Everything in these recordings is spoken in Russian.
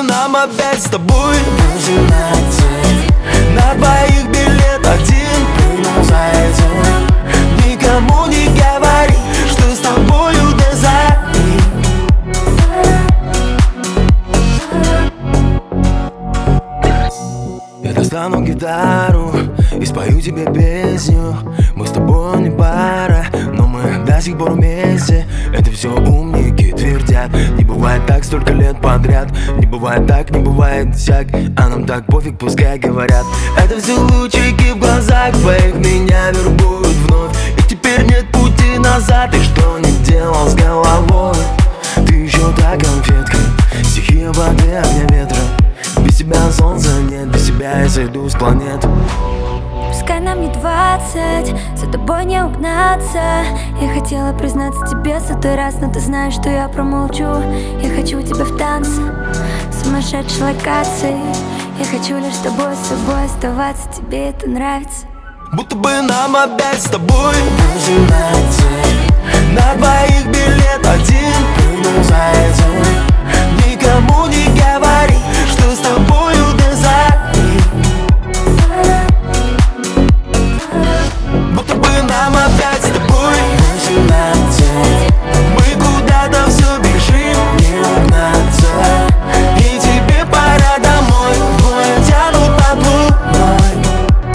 нам опять с тобой 18. На двоих билет один, прыгнул за этим. Никому не говори, что с тобою до зари. Я достану гитару и спою тебе песню. Мы с тобой не пара, но мы до сих пор вместе. Это все умники твердят. Не бывает так столько лет подряд. Не бывает так, не бывает всяк. А нам так пофиг, пускай говорят. Это все лучики в глазах твоих меня вербуют вновь. И теперь нет пути назад. И что не делал с головой? Ты еще та конфетка, стихия воды, огня, ветра. Без тебя солнца нет, без тебя я сойду с планет. Пускай нам не 20, за тобой не угнаться. Я хотела признаться тебе 100 раз, но ты знаешь, что я промолчу. Я хочу тебя в танце, в сумасшедшей локации. Я хочу лишь с тобой, с собой оставаться. Тебе это нравится? Будто бы нам опять с тобой 18. На двоих билет один, прыгнул за этим. Никому не говори, что с тобою до зари. Будто бы нам опять с тобой 18. Мы куда-то все бежим, не угнаться. И тебе пора домой, двое тянут над луной.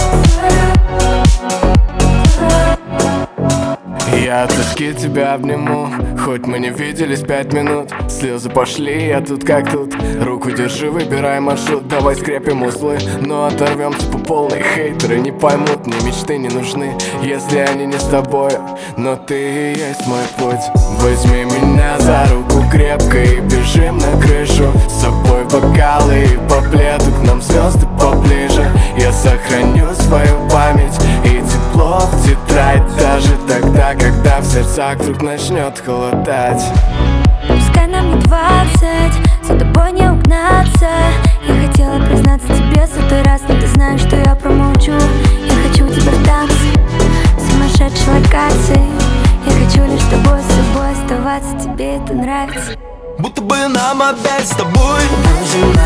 Я от тоски тебя обниму, хоть мы не виделись 5 минут. Слезы пошли, я тут как тут. Руку держи, выбирай маршрут. Давай скрепим узлы, но оторвемся по полной. Хейтеры не поймут, мне мечты не нужны, если они не с тобой. Но ты и есть мой путь. Возьми меня за руку крепко и бежим на крышу. С собой бокалы и по пледу, к нам звезды поближе. Я сохраню свою память и тепло в тетрадь. Даже тогда, когда в сердцах вдруг начнет холодать. Пускай нам не 20, за тобой не угнаться. Я хотела признаться тебе 100 раз, но ты знаешь, что я промолчу. Я хочу тебя в танце, в сумасшедшей локации. Я хочу лишь с тобой, с собой оставаться. Тебе это нравится? Будто бы нам опять с тобой 18.